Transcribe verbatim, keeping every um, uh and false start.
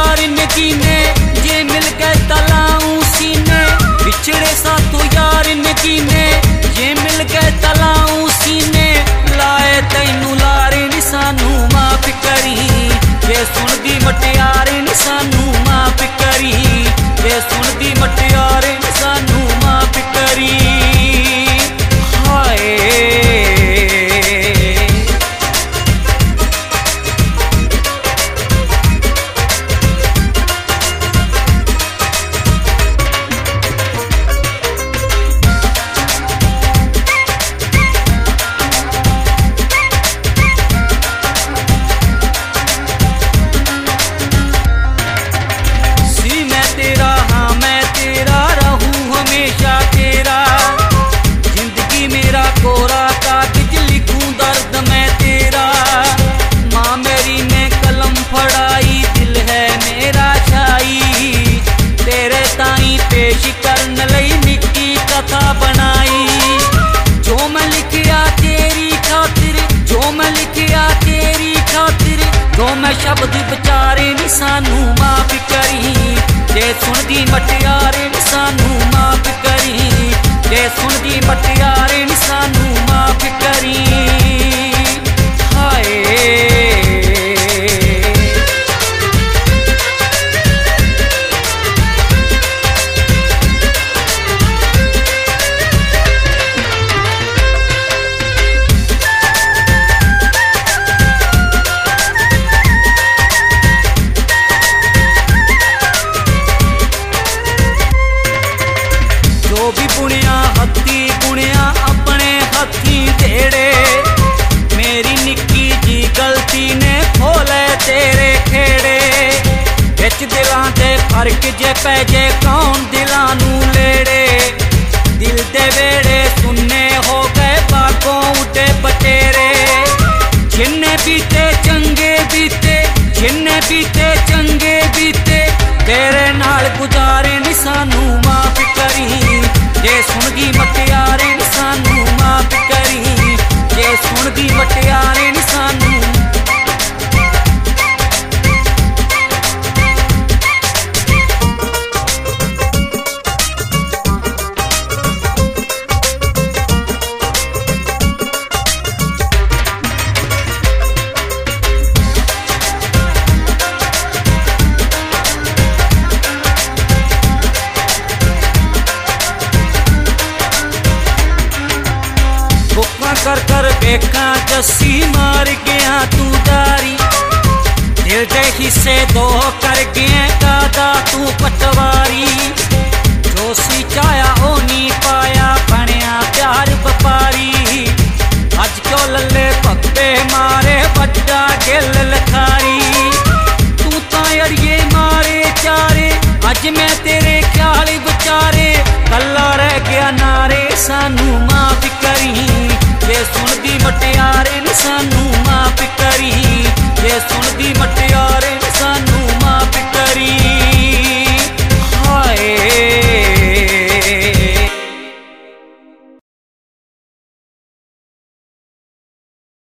यार नगीने, जे मिल गए तलाऊं सीने। बिछड़े सातों यार नगीने, जे मिल गए तलाऊं सीने। लाए तैनू लारे नी सानू माफ करी, जे सुनदी मटियारे नी सानू माफ करी, जे सुनदी मटियारे नी सानू माफ करी। हाय कोरा कागज लिखूं दर्द मैं तेरा। माँ मेरी ने कलम फड़ाई, दिल है मेरा छाई। तेरे ताई पेश करन लई निक्की कथा बनाई। जो मैं लिखिया तेरी खातिर, जो मैं लिखिया तेरी खातिर। जो मैं शब्द विचारे नी सानू माफ करी, जे सुनदी मटियारे नी सानू माफ करी, जे सुनदी मटियारे नी सानू माफ करी। हाय जो भी बुनिया हत्थी बुनिया अपने हत्थी ढेड़े। मेरी निक्की जी गलती ने खोले तेरे खेड़े। बिच दिलां दे फर्क जे पै जे कौन दिलां नू लेड़े। दिल दे वेड़े सुन्ने हो गए बागों उड़े बटेरे। जिन्ने बीते चंगे बीते, जिन्ने बीते चंगे बीते। तेरे नाल गुजारे नी सानू माफ करी, जे सुनदी मटियारे नी सानू माफ करी, जे सुनदी मटियारे नी सानू। कर कर देखा जस्सी मार गया तू दारी। दिल दे हिस्से दो कर गया दादा तू पटवारी। जो सी चाया ओ नी पाया बनया प्यार व्यापारी। अज क्यों लल्ले पप्पे मारे बड्डा गिल लखारी। तू ता अड़िए मारे चारे, अज मैं तेरे ख्याल विचारे। कल्ला रह गया नारे सानू माफ करी, जे सुनदी मटियारे नी सानू माफ करी।